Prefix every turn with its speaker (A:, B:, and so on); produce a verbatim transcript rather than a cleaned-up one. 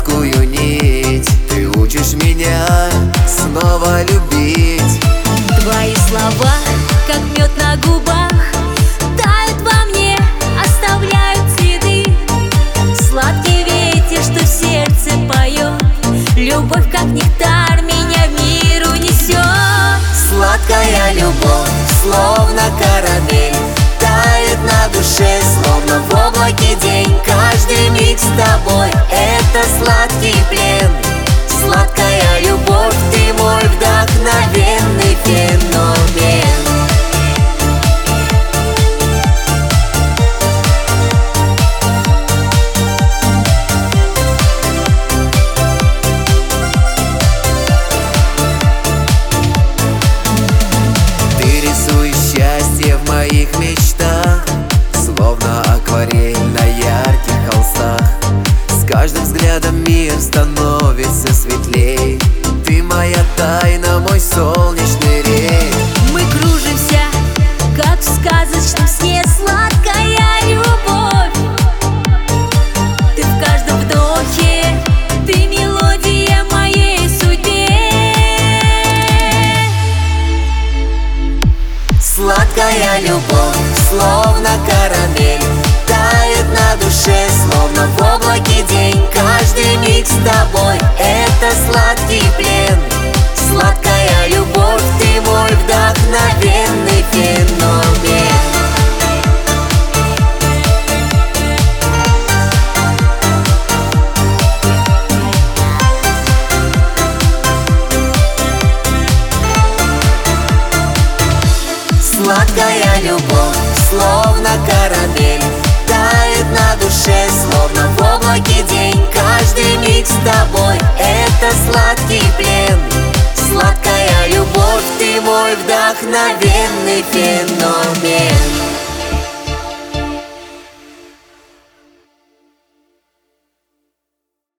A: сладкую нить. Ты учишь меня снова любить.
B: Твои слова, как мед на губах, тают во мне, оставляют следы. Сладкий ветер, что в сердце поет, любовь, как нектар, меня в мир унесет.
A: Сладкая любовь, словно карамель, тает на душе, словно в облаке день. Каждый миг с тобой — это сладкий плен. Сладкая любовь, ты мой вдохновенный феномен. Ты рисуешь счастье в моих мечтах, словно акварель на ярких холстах. С каждым взглядом мир становится светлей. Ты моя тайна, мой солнечный рей.
B: Мы кружимся, как в сказочном сне. Сладкая любовь, ты в каждом вдохе, ты мелодия моей судьбе.
A: Сладкая любовь, словно карамель, тает на душе, словно в облаке день. Каждый миг с тобой — это сладкий плен. Сладкая любовь, ты мой вдохновенный феномен. Сладкая любовь, словно карамель, тает на душе, словно в облаке день. Каждый миг с тобой — это сладкий плен. Сладкая любовь, ты мой вдохновенный феномен.